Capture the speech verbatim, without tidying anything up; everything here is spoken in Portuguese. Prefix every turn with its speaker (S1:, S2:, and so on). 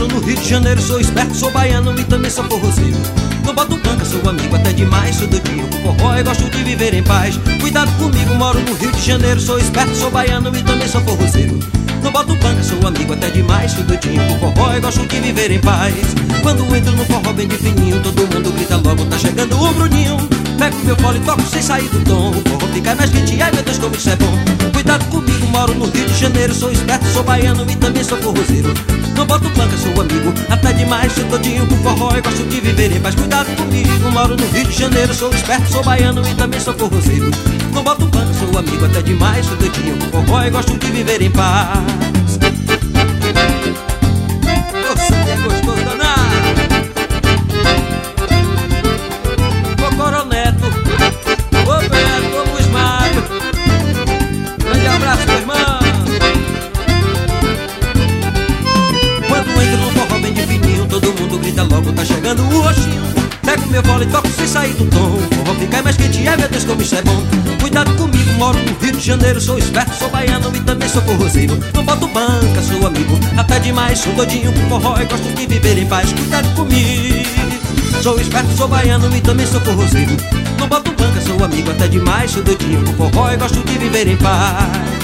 S1: moro no Rio de Janeiro, sou esperto, sou baiano e também sou forrozeiro. Não boto banca, sou amigo até demais, sou doidinho com forró e gosto de viver em paz. Cuidado comigo, moro no Rio de Janeiro, sou esperto, sou baiano e também sou forrozeiro. Não boto banca, sou amigo até demais, sou doidinho com forró e gosto de viver em paz. Quando entro no forró bem de fininho, todo mundo grita logo, tá chegando o Bruninho. Pego meu fole e toco sem sair do tom, o forró fica mais quente, ai meu Deus como isso é bom. Cuidado comigo, moro no Rio de Janeiro, sou esperto, sou baiano e também sou forrozeiro. Não boto banca, sou amigo até demais, sou todinho com forró e gosto de viver em paz. Cuidado comigo, moro no Rio de Janeiro, sou esperto, sou baiano e também sou forrozeiro. Não boto banca, sou amigo até demais, sou todinho com forró e gosto de viver em paz. Você é gostoso danado. Ô Coroneto, ô Beto, ô Luiz Mário, grande abraço, meu irmão. Quando entro no forró bem de fininho, todo mundo grita logo, tá chegando o roxinho. Pego meu bola e toco sem sair do tom, o forró fica mais quente, ai meu Deus como isso é bom. Cuidado comigo, moro no Rio de Janeiro, sou esperto, sou baiano e também sou forrozeiro. Não boto banca, sou amigo até demais, sou doidinho com forró e gosto de viver em paz. Cuidado comigo, sou esperto, sou baiano e também sou forrozeiro. Não boto banca, sou amigo até demais, sou doidinho com forró e gosto de viver em paz.